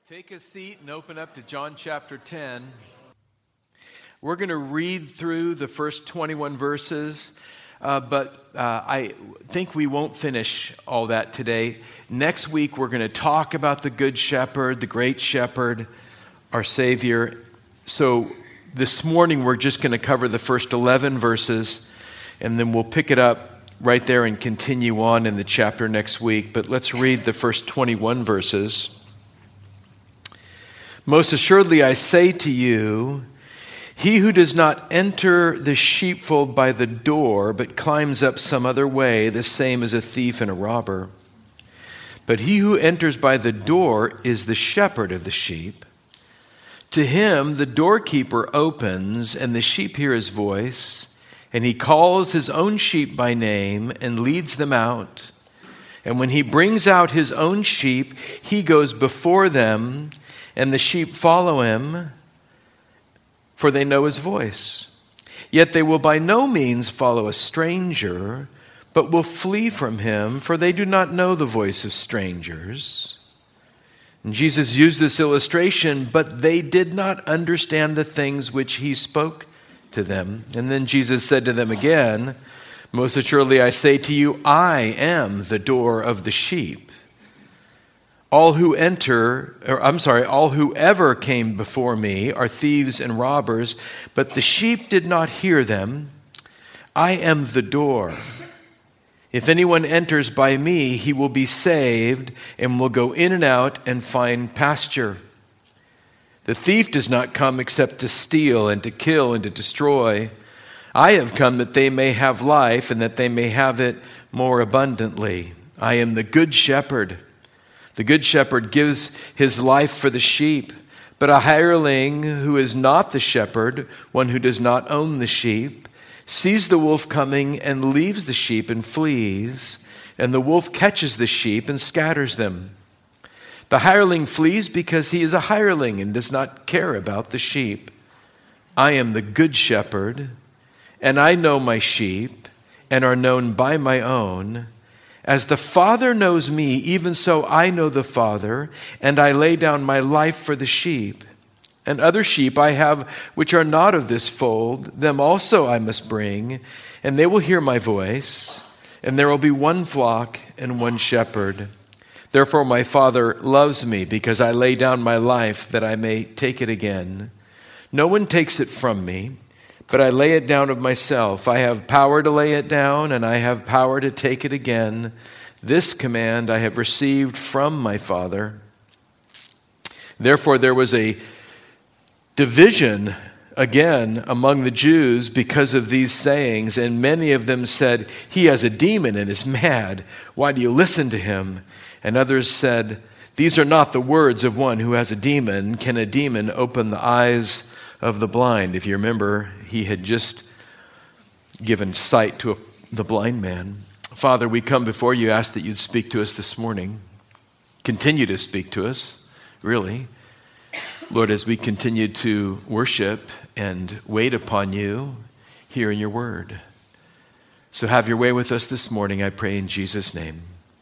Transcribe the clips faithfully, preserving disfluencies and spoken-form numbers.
Take a seat and open up to John chapter ten. We're going to read through the first twenty-one verses, uh, but uh, I think we won't finish all that today. Next week, we're going to talk about the Good Shepherd, the Great Shepherd, our Savior. So this morning, we're just going to cover the first eleven verses, and then we'll pick it up right there and continue on in the chapter next week. But let's read the first twenty-one verses. Most assuredly, I say to you, he who does not enter the sheepfold by the door, but climbs up some other way, the same is a thief and a robber. But he who enters by the door is the shepherd of the sheep. To him the doorkeeper opens, and the sheep hear his voice, and he calls his own sheep by name and leads them out. And when he brings out his own sheep, he goes before them, and the sheep follow him, for they know his voice. Yet they will by no means follow a stranger, but will flee from him, for they do not know the voice of strangers. And Jesus used this illustration, but they did not understand the things which he spoke to them. And then Jesus said to them again, most assuredly I say to you, I am the door of the sheep. All who enter, or I'm sorry, all who ever came before me are thieves and robbers, but the sheep did not hear them. I am the door. If anyone enters by me, he will be saved and will go in and out and find pasture. The thief does not come except to steal and to kill and to destroy. I have come that they may have life and that they may have it more abundantly. I am the good shepherd. The good shepherd gives his life for the sheep, but a hireling who is not the shepherd, one who does not own the sheep, sees the wolf coming and leaves the sheep and flees, and the wolf catches the sheep and scatters them. The hireling flees because he is a hireling and does not care about the sheep. I am the good shepherd, and I know my sheep and are known by my own. As the Father knows me, even so I know the Father, and I lay down my life for the sheep. And other sheep I have which are not of this fold, them also I must bring, and they will hear my voice, and there will be one flock and one shepherd. Therefore my Father loves me, because I lay down my life that I may take it again. No one takes it from me, but I lay it down of myself. I have power to lay it down, and I have power to take it again. This command I have received from my Father. Therefore there was a division again among the Jews because of these sayings, and many of them said, he has a demon and is mad. Why do you listen to him? And others said, these are not the words of one who has a demon. Can a demon open the eyes of the blind? If you remember, he had just given sight to a, the blind man. Father, we come before you, ask that you'd speak to us this morning. Continue to speak to us, really. Lord, as we continue to worship and wait upon you here in your word. So have your way with us this morning, I pray in Jesus' name.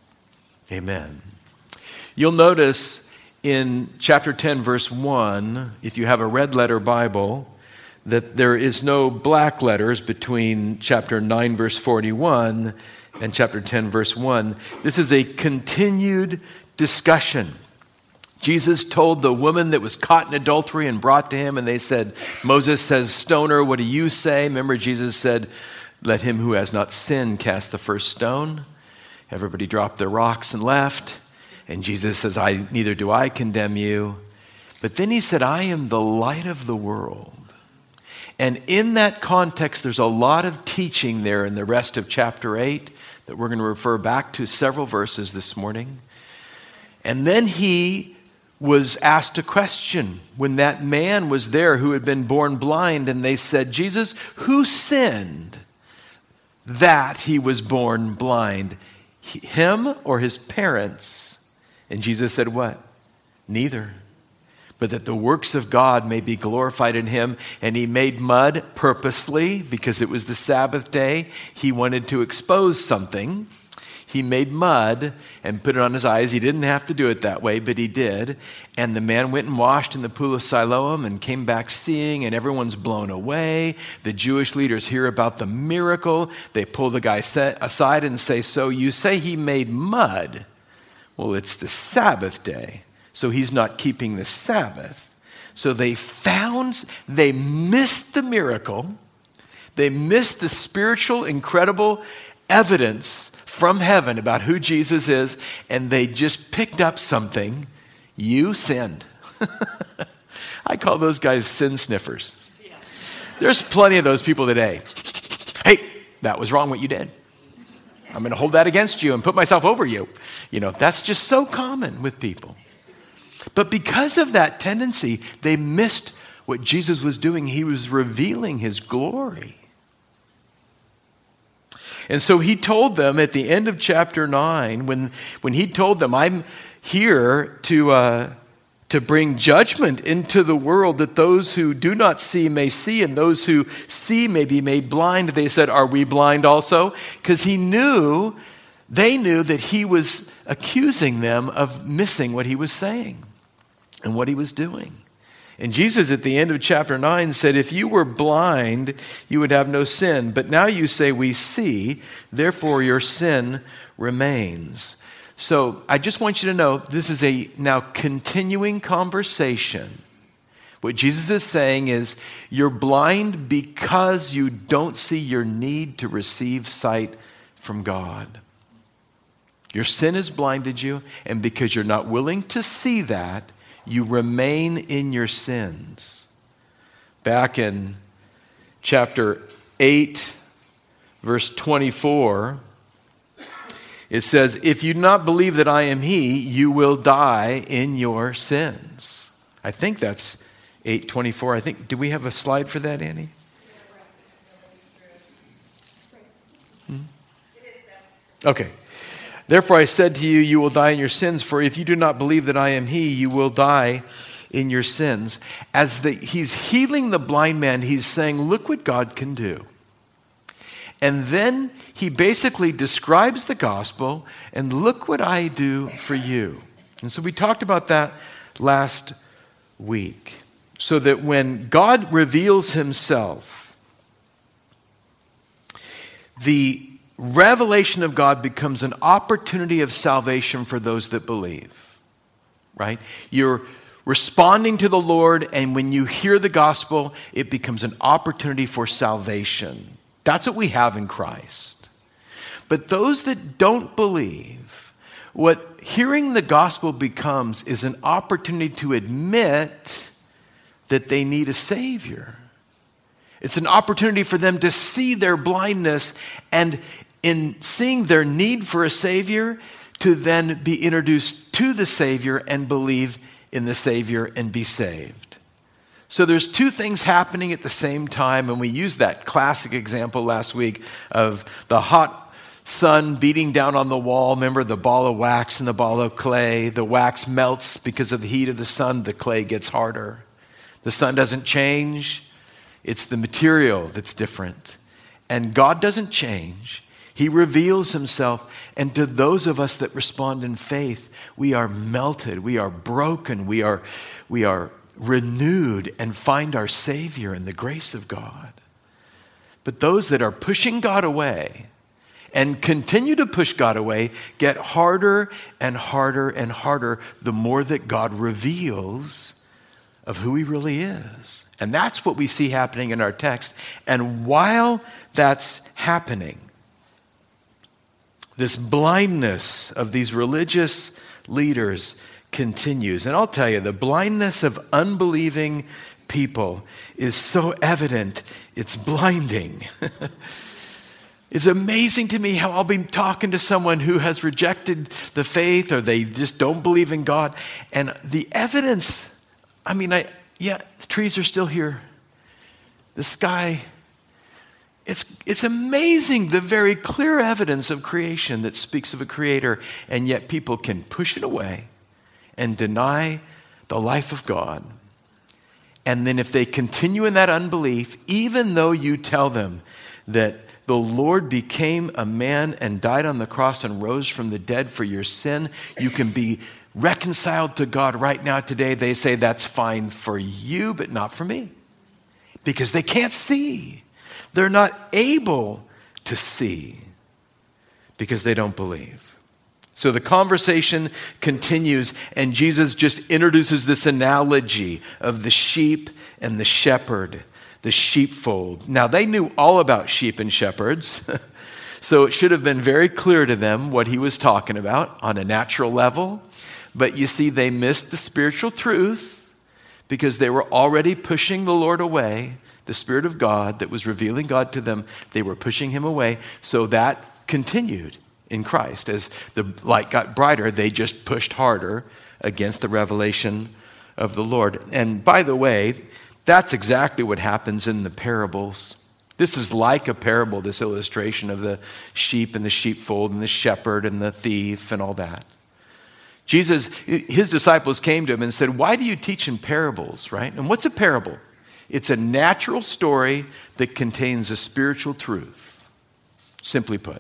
Amen. You'll notice in chapter ten, verse one, if you have a red letter Bible, that there is no black letters between chapter nine, verse forty-one and chapter ten, verse one. This is a continued discussion. Jesus told the woman that was caught in adultery and brought to him, and they said, Moses says, stone her, what do you say? Remember, Jesus said, let him who has not sinned cast the first stone. Everybody dropped their rocks and left. And Jesus says, I neither do I condemn you. But then he said, I am the light of the world. And in that context, there's a lot of teaching there in the rest of chapter eight that we're going to refer back to several verses this morning. And then he was asked a question when that man was there who had been born blind, and they said, Jesus, who sinned that he was born blind? Him or his parents? And Jesus said what? Neither. But that the works of God may be glorified in him. And he made mud purposely because it was the Sabbath day. He wanted to expose something. he made mud and put it on his eyes. He didn't have to do it that way, but he did. And the man went and washed in the pool of Siloam and came back seeing, and everyone's blown away. The Jewish leaders hear about the miracle. They pull the guy aside and say, so you say he made mud? Well, it's the Sabbath day, so he's not keeping the Sabbath. So they found, they missed the miracle. They missed the spiritual, incredible evidence from heaven about who Jesus is, and they just picked up something. You sinned. I call those guys sin sniffers. There's plenty of those people today. Hey, that was wrong what you did. I'm going to hold that against you and put myself over you. You know, that's just so common with people. But because of that tendency, they missed what Jesus was doing. He was revealing his glory. And so he told them at the end of chapter nine, when, when he told them, I'm here to, uh, to bring judgment into the world, that those who do not see may see, and those who see may be made blind. They said, are we blind also? Because he knew, they knew that he was accusing them of missing what he was saying and what he was doing. And Jesus at the end of chapter nine said, if you were blind, you would have no sin. But now you say we see, therefore your sin remains. So I just want you to know this is a now continuing conversation. What Jesus is saying is you're blind because you don't see your need to receive sight from God. Your sin has blinded you, and because you're not willing to see that, you remain in your sins. Back in chapter eight, verse twenty-four, it says, if you do not believe that I am he, you will die in your sins. I think that's eight twenty-four. I think, do we have a slide for that, Annie? Hmm? Okay. Therefore I said to you, you will die in your sins, for if you do not believe that I am he, you will die in your sins. As the, he's healing the blind man, he's saying, look what God can do. And then he basically describes the gospel, and look what I do for you. And so we talked about that last week. So that when God reveals himself, the revelation of God becomes an opportunity of salvation for those that believe, right? You're responding to the Lord, and when you hear the gospel, it becomes an opportunity for salvation. That's what we have in Christ. But those that don't believe, what hearing the gospel becomes is an opportunity to admit that they need a Savior. It's an opportunity for them to see their blindness, and in seeing their need for a Savior, to then be introduced to the Savior and believe in the Savior and be saved. So there's two things happening at the same time, and we used that classic example last week of the hot sun beating down on the wall. Remember the ball of wax and the ball of clay? The wax melts because of the heat of the sun. The clay gets harder. The sun doesn't change. It's the material that's different. And God doesn't change. He reveals himself. And to those of us that respond in faith, we are melted. We are broken. We are, we are renewed and find our Savior in the grace of God. But those that are pushing God away and continue to push God away get harder and harder and harder the more that God reveals of who he really is. And that's what we see happening in our text. And while that's happening, this blindness of these religious leaders continues. And I'll tell you, the blindness of unbelieving people is so evident, it's blinding. It's amazing to me how I'll be talking to someone who has rejected the faith, or they just don't believe in God. And the evidence, I mean, I yeah, the trees are still here. The sky, it's it's amazing, the very clear evidence of creation that speaks of a creator, and yet people can push it away and deny the life of God. And then if they continue in that unbelief, even though you tell them that the Lord became a man and died on the cross and rose from the dead for your sin. You can be reconciled to God right now today. They say that's fine for you, but not for me. Because they can't see. They're not able to see because they don't believe. So the conversation continues, and Jesus just introduces this analogy of the sheep and the shepherd, the sheepfold. Now, they knew all about sheep and shepherds, so it should have been very clear to them what he was talking about on a natural level. But you see, they missed the spiritual truth because they were already pushing the Lord away. The Spirit of God that was revealing God to them, they were pushing him away. So that continued in Christ. As the light got brighter, they just pushed harder against the revelation of the Lord. And by the way, that's exactly what happens in the parables. This is like a parable, this illustration of the sheep and the sheepfold and the shepherd and the thief and all that. Jesus, his disciples came to him and said, why do you teach in parables, right? And what's a parable? It's a natural story that contains a spiritual truth, simply put.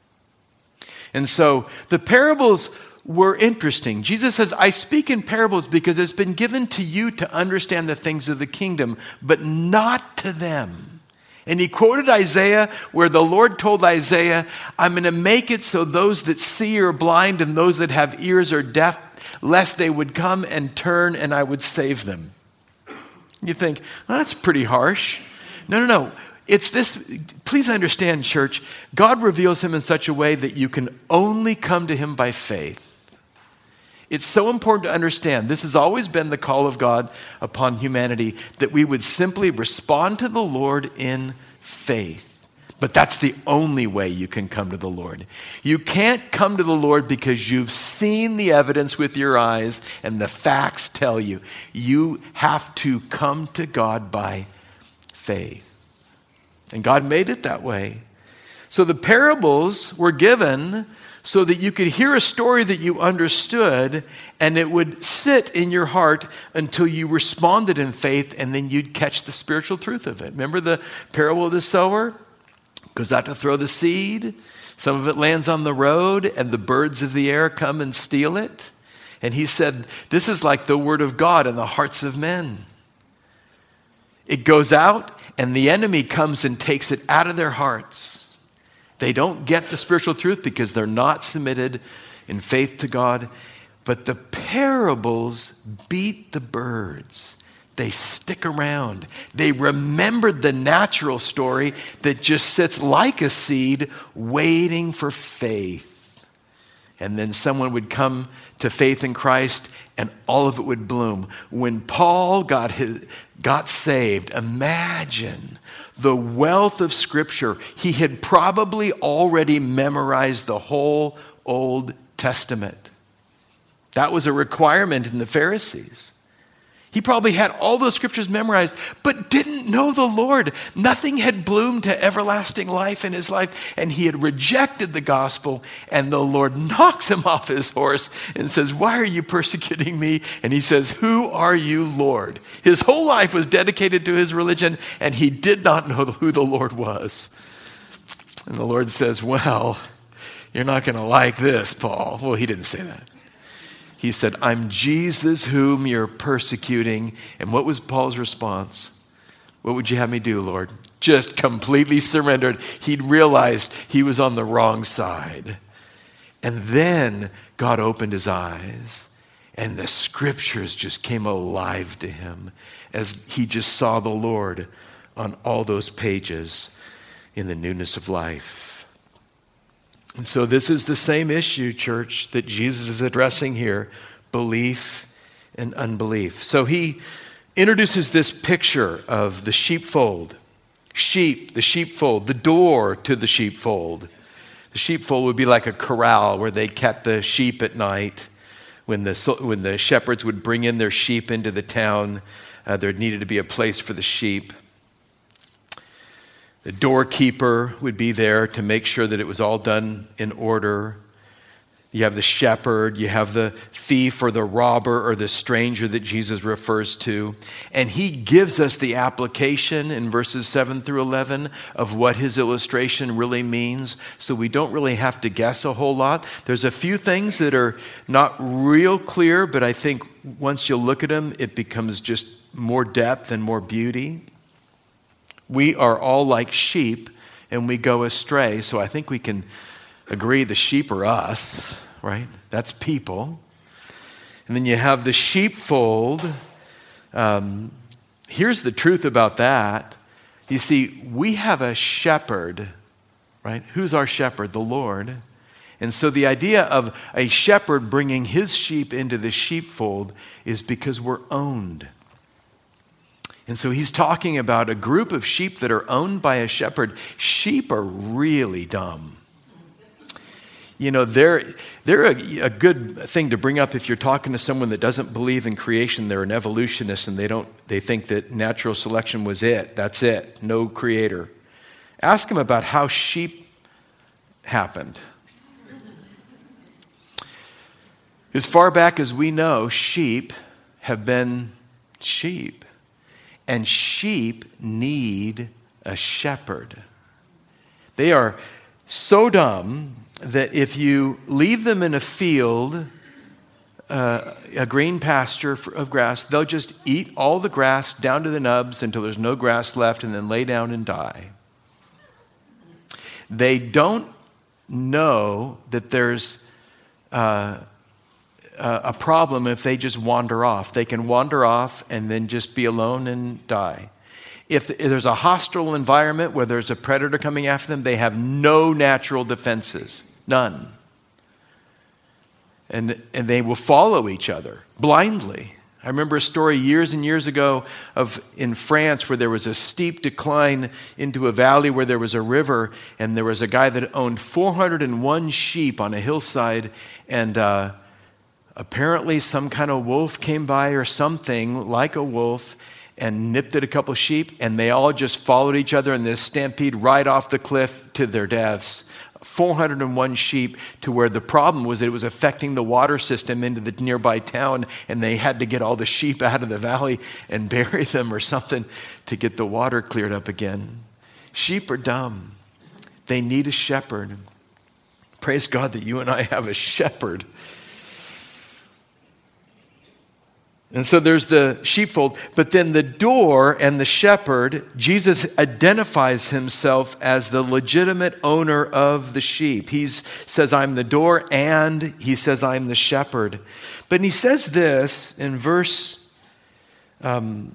And so the parables were interesting. Jesus says, I speak in parables because it's been given to you to understand the things of the kingdom, but not to them. And he quoted Isaiah, where the Lord told Isaiah, I'm going to make it so those that see are blind and those that have ears are deaf, lest they would come and turn and I would save them. You think, well, that's pretty harsh. No, no, no. It's this, please understand, church, God reveals him in such a way that you can only come to him by faith. It's so important to understand, this has always been the call of God upon humanity, that we would simply respond to the Lord in faith. But that's the only way you can come to the Lord. You can't come to the Lord because you've seen the evidence with your eyes and the facts tell you. You have to come to God by faith. And God made it that way. So the parables were given so that you could hear a story that you understood and it would sit in your heart until you responded in faith, and then you'd catch the spiritual truth of it. Remember the parable of the sower? Goes out to throw the seed. Some of it lands on the road and the birds of the air come and steal it. And he said, this is like the word of God in the hearts of men. It goes out and the enemy comes and takes it out of their hearts. They don't get the spiritual truth because they're not submitted in faith to God. But the parables beat the birds. They stick around. They remembered the natural story that just sits like a seed waiting for faith. And then someone would come to faith in Christ and all of it would bloom. When Paul got his, got saved, imagine the wealth of Scripture. He had probably already memorized the whole Old Testament. That was a requirement in the Pharisees. He probably had all those scriptures memorized, but didn't know the Lord. Nothing had bloomed to everlasting life in his life, and he had rejected the gospel, and the Lord knocks him off his horse and says, why are you persecuting me? And he says, who are you, Lord? His whole life was dedicated to his religion, and he did not know who the Lord was. And the Lord says, well, you're not going to like this, Paul. Well, he didn't say that. He said, I'm Jesus whom you're persecuting. And what was Paul's response? What would you have me do, Lord? Just completely surrendered. He'd realized he was on the wrong side. And then God opened his eyes and the scriptures just came alive to him as he just saw the Lord on all those pages in the newness of life. And so this is the same issue, church, that Jesus is addressing here, belief and unbelief. So he introduces this picture of the sheepfold, sheep, the sheepfold, the door to the sheepfold. The sheepfold would be like a corral where they kept the sheep at night. When the, when the shepherds would bring in their sheep into the town, uh, there needed to be a place for the sheep. The doorkeeper would be there to make sure that it was all done in order. You have the shepherd, you have the thief or the robber or the stranger that Jesus refers to. And he gives us the application in verses seven through eleven of what his illustration really means. So we don't really have to guess a whole lot. There's a few things that are not real clear, but I think once you look at them, it becomes just more depth and more beauty. We are all like sheep and we go astray. So I think we can agree the sheep are us, right? That's people. And then you have the sheepfold. Um, here's the truth about that. You see, we have a shepherd, right? Who's our shepherd? The Lord. And so the idea of a shepherd bringing his sheep into the sheepfold is because we're owned. And so he's talking about a group of sheep that are owned by a shepherd. Sheep are really dumb. You know, they're, they're a, a good thing to bring up if you're talking to someone that doesn't believe in creation. They're an evolutionist and they don't. They think that natural selection was it. That's it. No creator. Ask them about how sheep happened. As far back as we know, sheep have been sheep. And sheep need a shepherd. They are so dumb that if you leave them in a field, uh, a green pasture of grass, they'll just eat all the grass down to the nubs until there's no grass left and then lay down and die. They don't know that there's uh, a problem if they just wander off. They can wander off and then just be alone and die. If there's a hostile environment where there's a predator coming after them, they have no natural defenses. None. And, and they will follow each other blindly. I remember a story years and years ago of in France where there was a steep decline into a valley where there was a river, and there was a guy that owned four hundred one sheep on a hillside, and uh, apparently some kind of wolf came by or something like a wolf and nipped at a couple sheep, and they all just followed each other in this stampede right off the cliff to their deaths. four hundred one sheep, to where the problem was that it was affecting the water system into the nearby town, and they had to get all the sheep out of the valley and bury them or something to get the water cleared up again. Sheep are dumb. They need a shepherd. Praise God that you and I have a shepherd. And so there's the sheepfold, but then the door and the shepherd, Jesus identifies himself as the legitimate owner of the sheep. He says, I'm the door, and he says, I'm the shepherd. But he says this in verse um,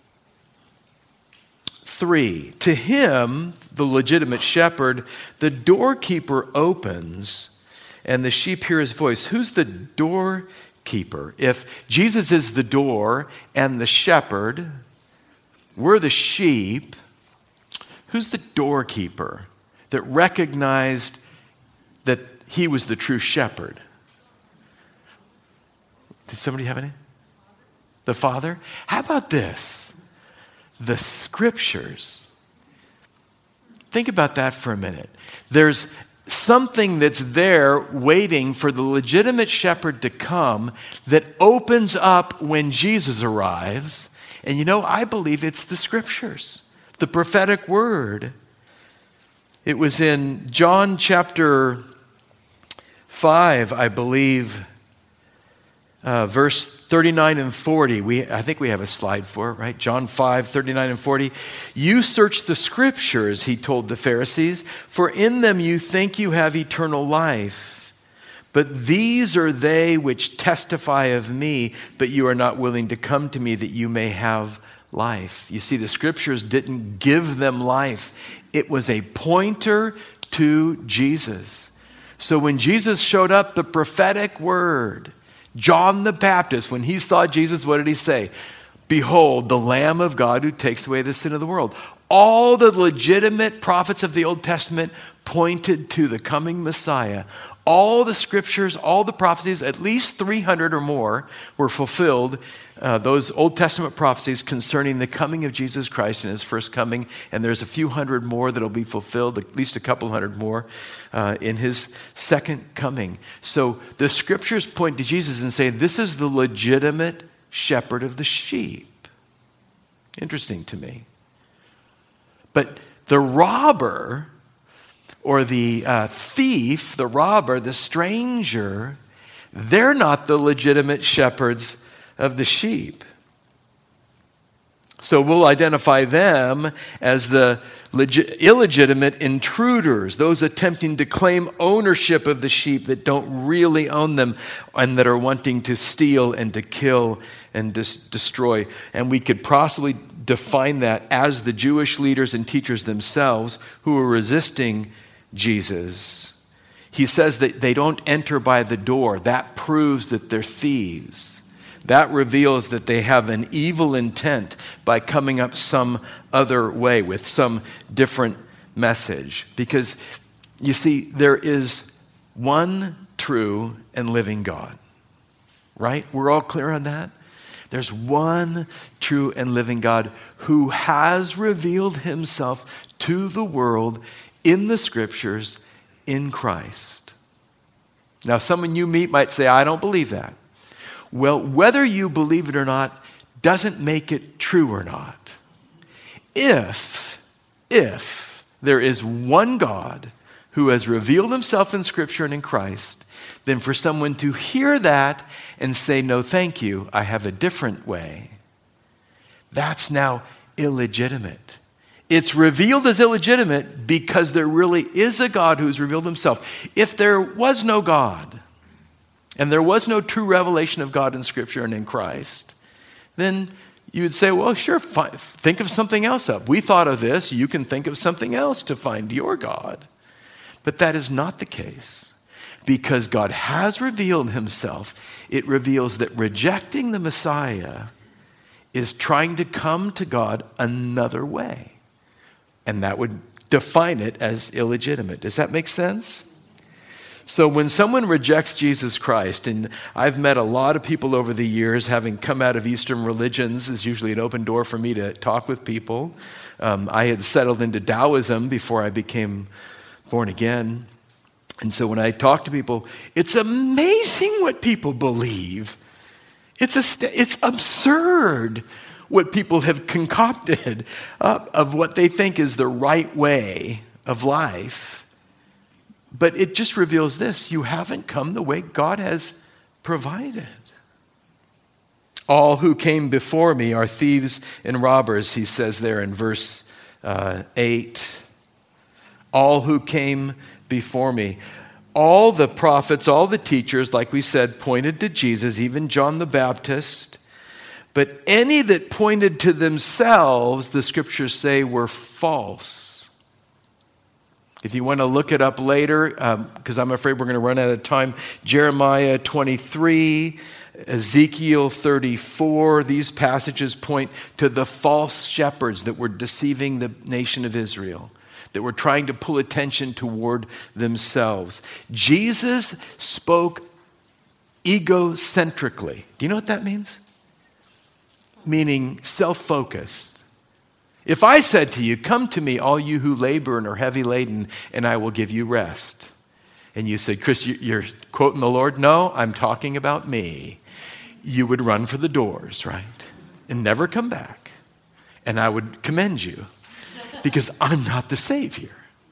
three. To him, the legitimate shepherd, the doorkeeper opens, and the sheep hear his voice. Who's the doorkeeper? Keeper. If Jesus is the door and the shepherd, we're the sheep, who's the doorkeeper that recognized that he was the true shepherd? Did somebody have any? The Father? How about this? The Scriptures. Think about that for a minute. There's something that's there waiting for the legitimate shepherd to come that opens up when Jesus arrives. And you know, I believe it's the Scriptures, the prophetic word. It was in John chapter five, I believe, uh, verse thirty-nine and forty. We, I think we have a slide for it, right? John five, thirty-nine and forty. You search the Scriptures, he told the Pharisees, for in them you think you have eternal life. But these are they which testify of me, but you are not willing to come to me that you may have life. You see, the Scriptures didn't give them life. It was a pointer to Jesus. So when Jesus showed up, the prophetic word, John the Baptist, when he saw Jesus, what did he say? Behold, the Lamb of God who takes away the sin of the world. All the legitimate prophets of the Old Testament pointed to the coming Messiah. All the scriptures, all the prophecies, at least three hundred or more were fulfilled. Uh, those Old Testament prophecies concerning the coming of Jesus Christ and his first coming. And there's a few hundred more that'll be fulfilled, at least a couple hundred more uh, in his second coming. So the scriptures point to Jesus and say, this is the legitimate shepherd of the sheep. Interesting to me. But the robber, or the uh, thief, the robber, the stranger, they're not the legitimate shepherds of the sheep. So we'll identify them as the legit, illegitimate intruders, those attempting to claim ownership of the sheep that don't really own them and that are wanting to steal and to kill and dis- destroy. And we could possibly define that as the Jewish leaders and teachers themselves who are resisting Jesus. He says that they don't enter by the door. That proves that they're thieves. That reveals that they have an evil intent by coming up some other way with some different message. Because, you see, there is one true and living God. Right? We're all clear on that? There's one true and living God who has revealed himself to the world in the scriptures in Christ. Now, someone you meet might say, I don't believe that. Well, whether you believe it or not doesn't make it true or not. If, if there is one God who has revealed himself in Scripture and in Christ, then for someone to hear that and say, no, thank you, I have a different way, that's now illegitimate. It's revealed as illegitimate because there really is a God who has revealed himself. If there was no God, and there was no true revelation of God in Scripture and in Christ, then you would say, well, sure, fi- think of something else up. We thought of this. You can think of something else to find your God. But that is not the case. Because God has revealed himself, it reveals that rejecting the Messiah is trying to come to God another way. And that would define it as illegitimate. Does that make sense? So when someone rejects Jesus Christ, and I've met a lot of people over the years, having come out of Eastern religions is usually an open door for me to talk with people. Um, I had settled into Taoism before I became born again. And so when I talk to people, it's amazing what people believe. It's, a st- it's absurd what people have concocted uh, of what they think is the right way of life. But it just reveals this: you haven't come the way God has provided. All who came before me are thieves and robbers, he says there in verse uh, eight. All who came before me. All the prophets, all the teachers, like we said, pointed to Jesus, even John the Baptist. But any that pointed to themselves, the scriptures say, were false. If you want to look it up later, because um, I'm afraid we're going to run out of time, Jeremiah twenty-three, Ezekiel thirty-four, these passages point to the false shepherds that were deceiving the nation of Israel, that were trying to pull attention toward themselves. Jesus spoke egocentrically. Do you know what that means? Meaning self-focused. If I said to you, come to me, all you who labor and are heavy laden, and I will give you rest. And you said, Chris, you're quoting the Lord? No, I'm talking about me. You would run for the doors, right? And never come back. And I would commend you because I'm not the Savior.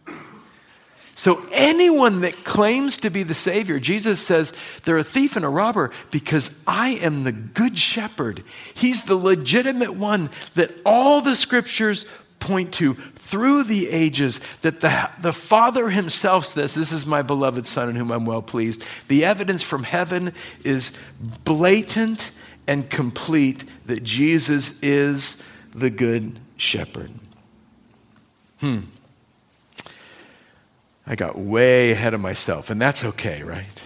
So anyone that claims to be the Savior, Jesus says they're a thief and a robber because I am the good shepherd. He's the legitimate one that all the scriptures point to through the ages, that the, the Father himself says, this is my beloved Son in whom I'm well pleased. The evidence from heaven is blatant and complete that Jesus is the good shepherd. Hmm. I got way ahead of myself, and that's okay, right?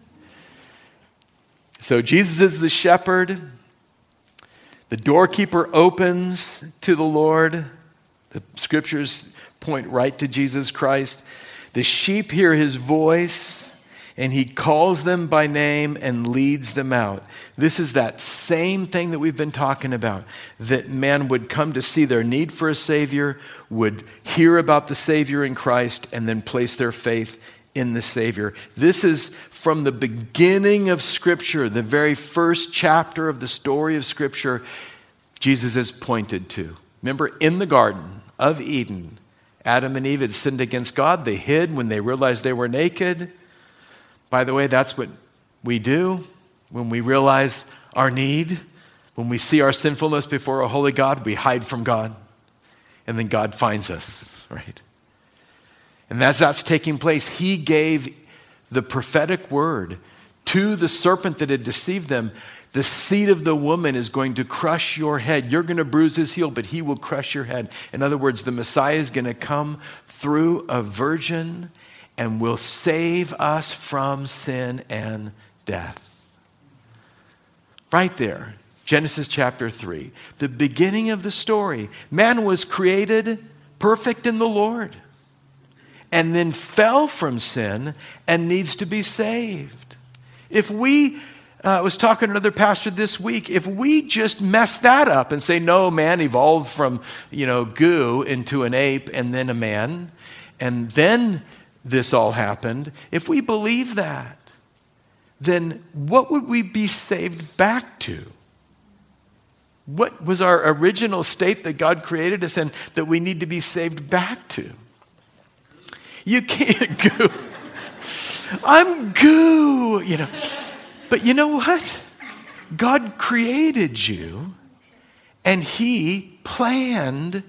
So Jesus is the shepherd. The doorkeeper opens to the Lord. The scriptures point right to Jesus Christ. The sheep hear his voice, and he calls them by name and leads them out. This is that same thing that we've been talking about, that man would come to see their need for a Savior, would hear about the Savior in Christ, and then place their faith in the Savior. This is from the beginning of Scripture, the very first chapter of the story of Scripture, Jesus is pointed to. Remember, in the Garden of Eden, Adam and Eve had sinned against God. They hid when they realized they were naked. By the way, that's what we do when we realize our need. When we see our sinfulness before a holy God, we hide from God. And then God finds us, right? And as that's taking place, he gave the prophetic word to the serpent that had deceived them. The seed of the woman is going to crush your head. You're going to bruise his heel, but he will crush your head. In other words, the Messiah is going to come through a virgin and will save us from sin and death. Right there, Genesis chapter three, the beginning of the story. Man was created perfect in the Lord and then fell from sin and needs to be saved. If we, uh, I was talking to another pastor this week, if we just mess that up and say, no, man evolved from, you know, goo into an ape and then a man, and then this all happened, if we believe that, then what would we be saved back to? What was our original state that God created us in that we need to be saved back to? You can't goo. I'm goo, you know. But you know what? God created you and he planned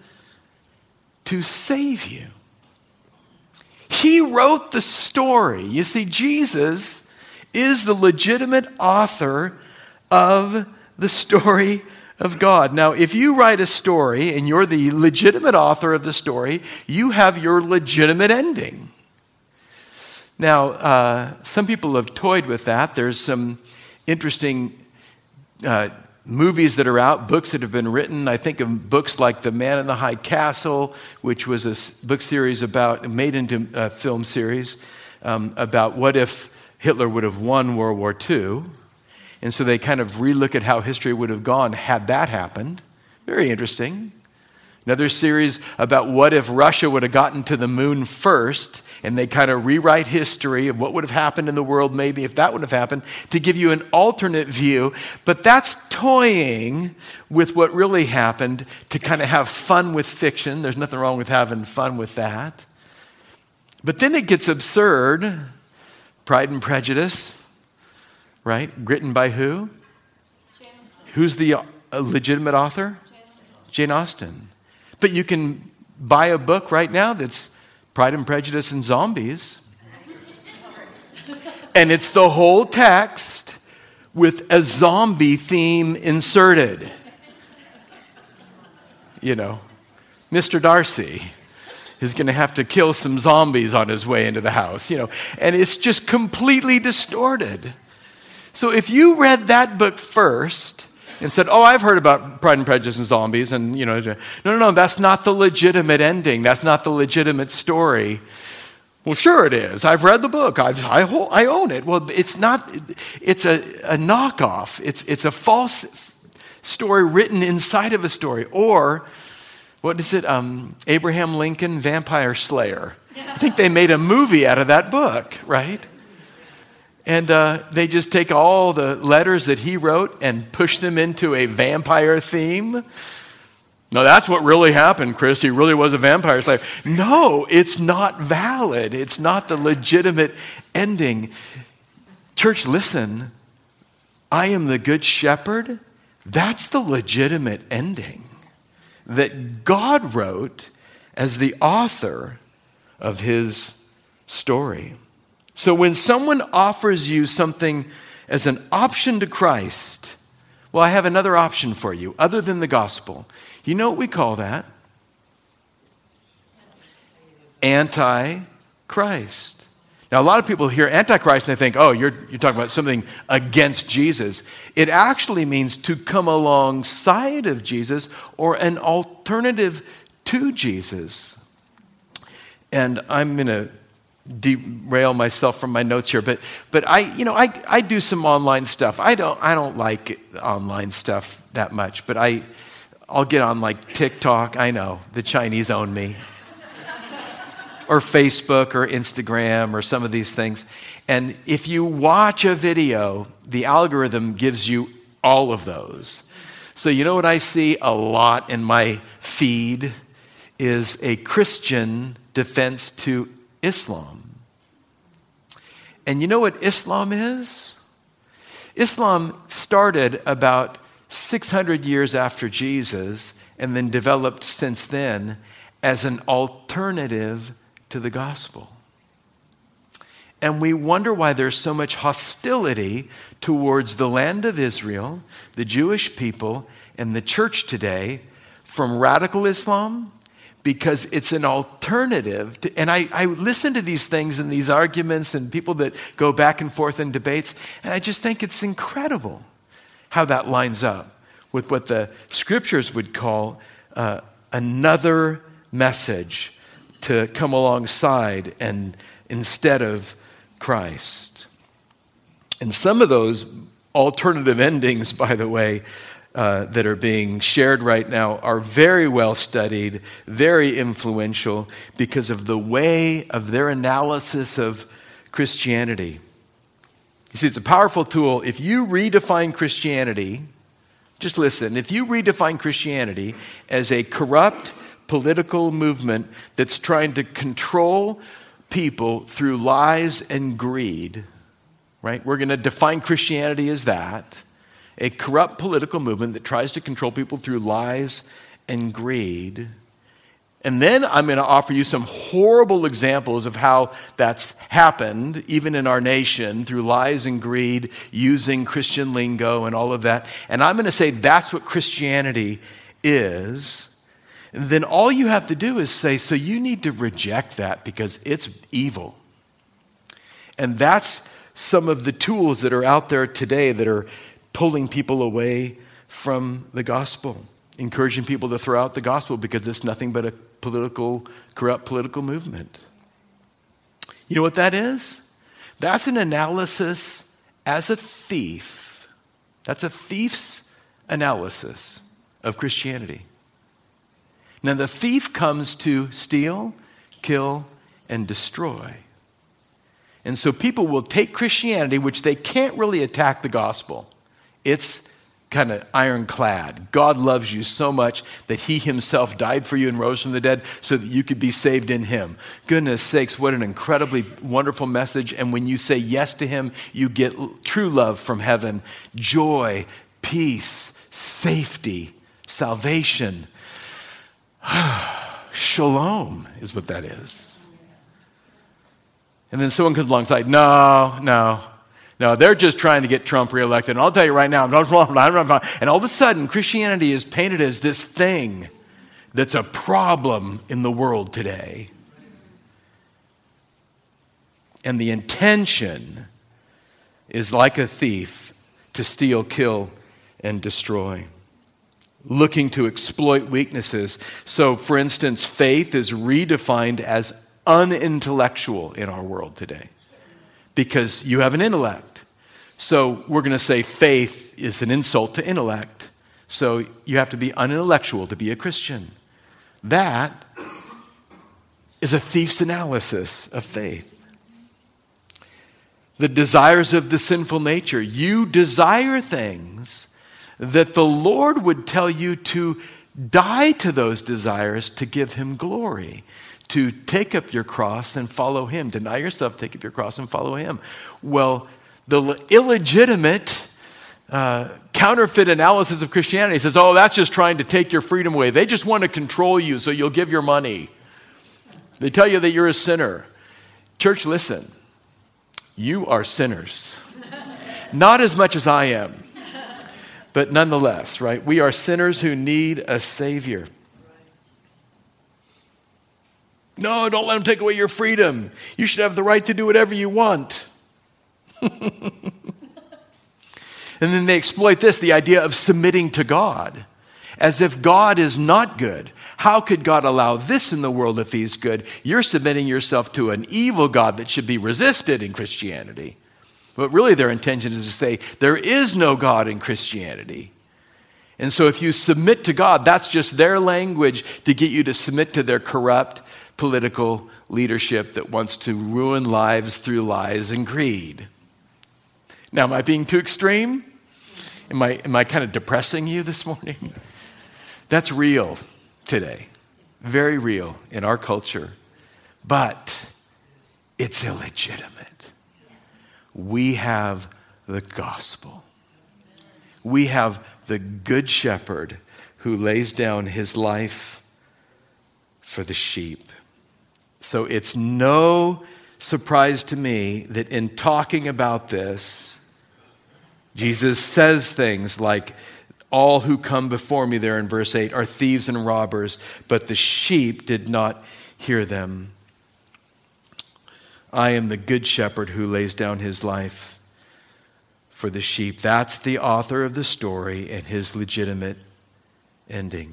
to save you. He wrote the story. You see, Jesus is the legitimate author of the story of God. Now, if you write a story and you're the legitimate author of the story, you have your legitimate ending. Now, uh, some people have toyed with that. There's some interesting uh, movies that are out, books that have been written. I think of books like The Man in the High Castle, which was a s- book series about, made into a film series, um, about what if Hitler would have won World War Two. And so they kind of relook at how history would have gone had that happened. Very interesting. Another series about what if Russia would have gotten to the moon first, and they kind of rewrite history of what would have happened in the world maybe if that would have happened to give you an alternate view. But that's toying with what really happened to kind of have fun with fiction. There's nothing wrong with having fun with that. But then it gets absurd. Pride and Prejudice, right? Written by who? Jane Who's the uh, legitimate author? Jane Austen. Jane Austen. But you can buy a book right now that's Pride and Prejudice and Zombies. And it's the whole text with a zombie theme inserted. You know, Mister Darcy is going to have to kill some zombies on his way into the house, you know. And it's just completely distorted. So if you read that book first and said, oh, I've heard about Pride and Prejudice and Zombies, and, you know, no, no, no, that's not the legitimate ending. That's not the legitimate story. Well, sure it is. I've read the book. I've, I, I own it. Well, it's not, it's a, a knockoff. It's, it's a false story written inside of a story. Or, what is it, um, Abraham Lincoln, Vampire Slayer. I think they made a movie out of that book, right? And uh, they just take all the letters that he wrote and push them into a vampire theme. No, that's what really happened, Chris. He really was a vampire slayer. No, it's not valid. It's not the legitimate ending. Church, listen. I am the good shepherd. That's the legitimate ending that God wrote as the author of his story. So when someone offers you something as an option to Christ, well, I have another option for you other than the gospel. You know what we call that? Anti-Christ. Now, a lot of people hear Antichrist and they think, oh, you're, you're talking about something against Jesus. It actually means to come alongside of Jesus or an alternative to Jesus. And I'm going to derail myself from my notes here, but but I you know I I do some online stuff. I don't I don't like online stuff that much, but I I'll get on like TikTok. I know the Chinese own me, or Facebook or Instagram or some of these things. And if you watch a video, the algorithm gives you all of those. So you know what I see a lot in my feed is a Christian defense to Islam. And you know what Islam is? Islam started about six hundred years after Jesus and then developed since then as an alternative to the gospel. And we wonder why there's so much hostility towards the land of Israel, the Jewish people, and the church today from radical Islam, because it's an alternative to, and I, I listen to these things and these arguments and people that go back and forth in debates, and I just think it's incredible how that lines up with what the scriptures would call uh, another message to come alongside and instead of Christ. And some of those alternative endings, by the way, Uh, that are being shared right now are very well studied, very influential because of the way of their analysis of Christianity. You see, it's a powerful tool. If you redefine Christianity, just listen, if you redefine Christianity as a corrupt political movement that's trying to control people through lies and greed, right? We're going to define Christianity as that. A corrupt political movement that tries to control people through lies and greed. And then I'm going to offer you some horrible examples of how that's happened, even in our nation, through lies and greed, using Christian lingo and all of that. And I'm going to say that's what Christianity is. And then all you have to do is say, so you need to reject that because it's evil. And that's some of the tools that are out there today that are pulling people away from the gospel, encouraging people to throw out the gospel because it's nothing but a political, corrupt political movement. You know what that is? That's an analysis as a thief. That's a thief's analysis of Christianity. Now, the thief comes to steal, kill, and destroy. And so people will take Christianity, which they can't really attack the gospel. It's kind of ironclad. God loves you so much that he himself died for you and rose from the dead so that you could be saved in him. Goodness sakes, what an incredibly wonderful message. And when you say yes to him, you get true love from heaven, joy, peace, safety, salvation. Shalom is what that is. And then someone comes alongside, no, no. No, they're just trying to get Trump reelected. And I'll tell you right now, and all of a sudden, Christianity is painted as this thing that's a problem in the world today. And the intention is like a thief to steal, kill, and destroy, looking to exploit weaknesses. So, for instance, faith is redefined as unintellectual in our world today. Because you have an intellect. So we're going to say faith is an insult to intellect. So you have to be unintellectual to be a Christian. That is a thief's analysis of faith. The desires of the sinful nature. You desire things that the Lord would tell you to die to those desires to give him glory. To take up your cross and follow him. Deny yourself, take up your cross and follow him. Well, the illegitimate, uh, counterfeit analysis of Christianity says, oh, that's just trying to take your freedom away. They just want to control you so you'll give your money. They tell you that you're a sinner. Church, listen. You are sinners. Not as much as I am. But nonetheless, right? We are sinners who need a Savior. No, don't let them take away your freedom. You should have the right to do whatever you want. And then they exploit this, the idea of submitting to God. as if God is not good. How could God allow this in the world if he's good? You're submitting yourself to an evil God that should be resisted in Christianity. But really their intention is to say, there is no God in Christianity. And so if you submit to God, that's just their language to get you to submit to their corrupt political leadership that wants to ruin lives through lies and greed. Now, am I being too extreme? Am I, am I kind of depressing you this morning? That's real today. Very real in our culture. But it's illegitimate. We have the gospel. We have the good shepherd who lays down his life for the sheep. So it's no surprise to me that in talking about this, Jesus says things like, all who come before me, there in verse eight, are thieves and robbers, but the sheep did not hear them. I am the good shepherd who lays down his life for the sheep. That's the author of the story and his legitimate ending.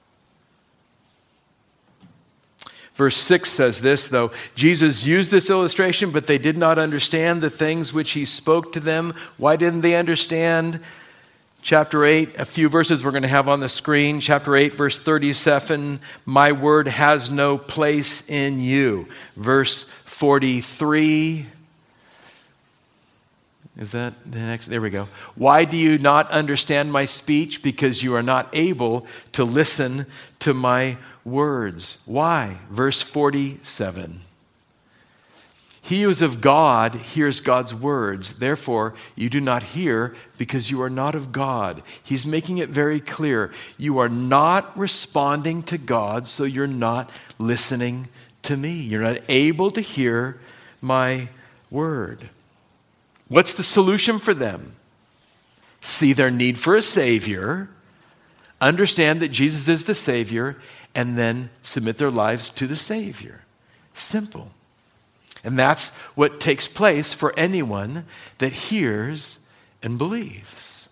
Verse six says this, though, Jesus used this illustration, but they did not understand the things which he spoke to them. Why didn't they understand? Chapter eight, a few verses we're going to have on the screen. Chapter eight, verse thirty-seven, my word has no place in you. Verse forty-three, is that the next? There we go. Why do you not understand my speech? Because you are not able to listen to my words. Why? Verse forty-seven. He who is of God hears God's words. Therefore, you do not hear because you are not of God. He's making it very clear. You are not responding to God, so you're not listening to me. You're not able to hear my word. What's the solution for them? See their need for a Savior, understand that Jesus is the Savior, and then submit their lives to the Savior. Simple. And that's what takes place for anyone that hears and believes.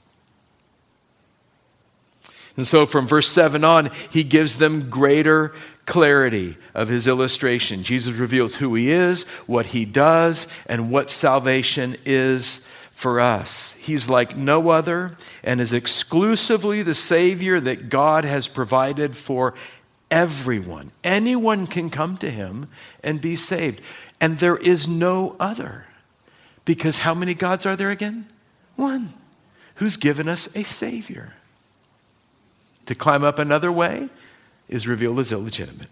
And so from verse seven on, he gives them greater clarity of his illustration. Jesus reveals who he is, what he does, and what salvation is for us. He's like no other and is exclusively the Savior that God has provided for everyone. Anyone can come to him and be saved. And there is no other. Because how many gods are there again? One. Who's given us a Savior. To climb up another way is revealed as illegitimate.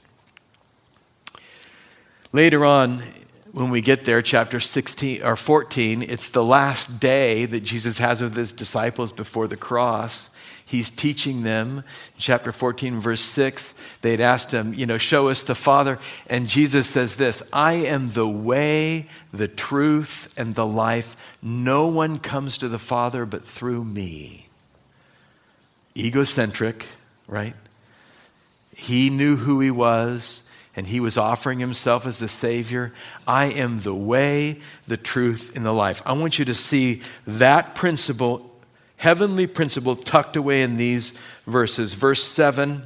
Later on, when we get there, chapter sixteen or fourteen, it's the last day that Jesus has with his disciples before the cross. He's teaching them. Chapter fourteen, verse six, they'd asked him, you know, show us the Father. And Jesus says this, I am the way, the truth, and the life. No one comes to the Father but through me. Egocentric, right? He knew who he was, and he was offering himself as the Savior. I am the way, the truth, and the life. I want you to see that principle, heavenly principle, tucked away in these verses. Verse seven,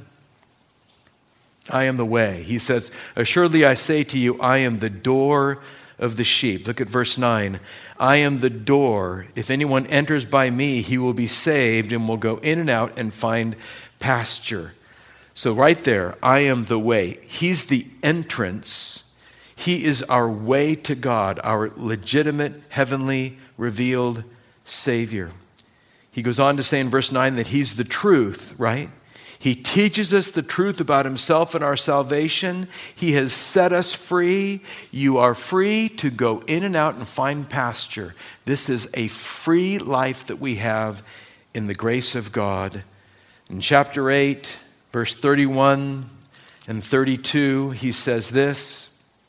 I am the way. He says, assuredly I say to you, I am the door of the sheep. Look at verse nine. I am the door. If anyone enters by me, he will be saved and will go in and out and find pasture. So right there, I am the way. He's the entrance. He is our way to God, our legitimate, heavenly, revealed Savior. He goes on to say in verse nine that he's the truth, right? He teaches us the truth about himself and our salvation. He has set us free. You are free to go in and out and find pasture. This is a free life that we have in the grace of God. In chapter eight, verse thirty-one and thirty-two, he says this,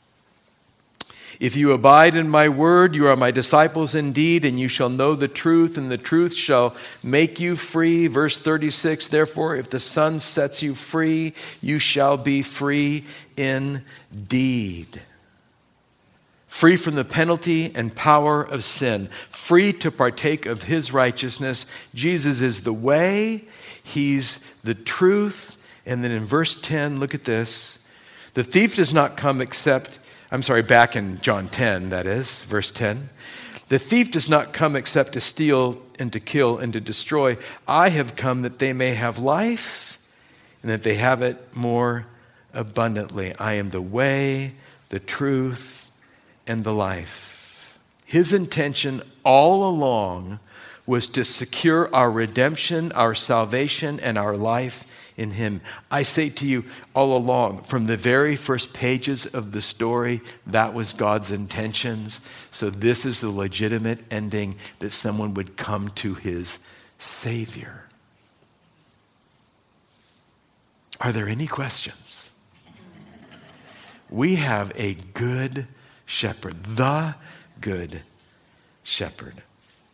if you abide in my word, you are my disciples indeed, and you shall know the truth, and the truth shall make you free. Verse thirty-six, therefore, if the Son sets you free, you shall be free indeed. free from the penalty and power of sin, free to partake of his righteousness. Jesus is the way, he's the truth. And then in verse ten, look at this. The thief does not come except, I'm sorry, back in John ten, that is, verse ten. The thief does not come except to steal and to kill and to destroy. I have come that they may have life and that they have it more abundantly. I am the way, the truth, and the life. His intention all along was to secure our redemption, our salvation, and our life in him. I say to you all along, from the very first pages of the story, that was God's intentions. So this is the legitimate ending, that someone would come to his Savior. Are there any questions? We have a good shepherd, the good shepherd.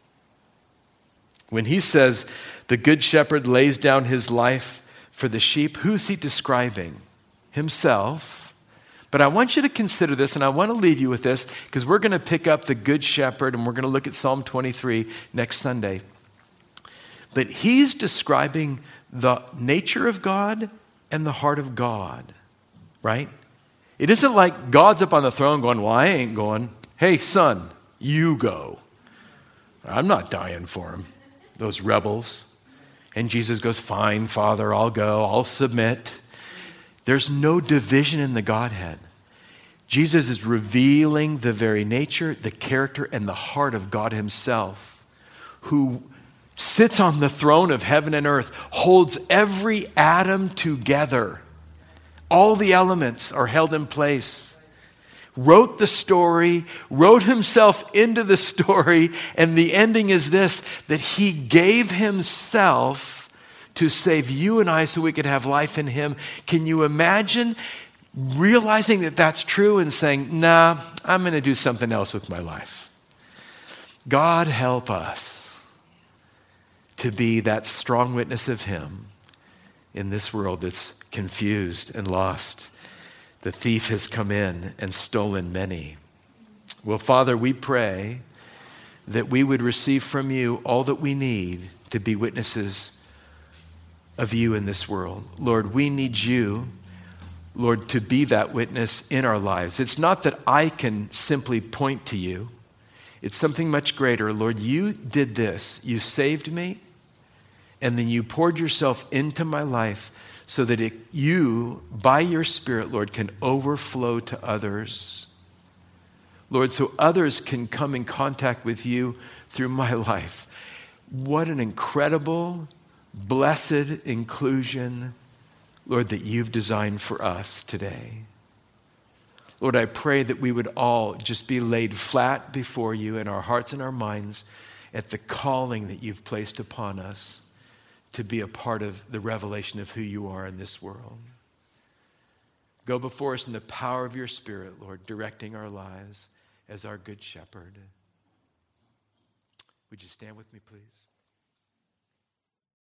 When he says the good shepherd lays down his life for the sheep, who's he describing? Himself. But I want you to consider this, and I want to leave you with this, because we're going to pick up the Good Shepherd, and we're going to look at Psalm twenty-three next Sunday. But he's describing the nature of God and the heart of God, right? It isn't like God's up on the throne going, well, I ain't going. Hey, son, you go. I'm not dying for him, those rebels. And Jesus goes, fine, Father, I'll go, I'll submit. There's no division in the Godhead. Jesus is revealing the very nature, the character, and the heart of God himself, who sits on the throne of heaven and earth, holds every atom together. All the elements are held in place. Wrote the story, wrote himself into the story, and the ending is this, that he gave himself to save you and I so we could have life in him. Can you imagine realizing that that's true and saying, nah, I'm going to do something else with my life? God help us to be that strong witness of him in this world that's confused and lost. The thief has come in and stolen many. Well, Father, we pray that we would receive from you all that we need to be witnesses of you in this world. Lord, we need you, Lord, to be that witness in our lives. It's not that I can simply point to you. It's something much greater. Lord, you did this. You saved me, and then you poured yourself into my life so that it, you, by your Spirit, Lord, can overflow to others. Lord, so others can come in contact with you through my life. What an incredible, blessed inclusion, Lord, that you've designed for us today. Lord, I pray that we would all just be laid flat before you in our hearts and our minds at the calling that you've placed upon us to be a part of the revelation of who you are in this world. Go before us in the power of your Spirit, Lord, directing our lives as our good shepherd. Would you stand with me, please?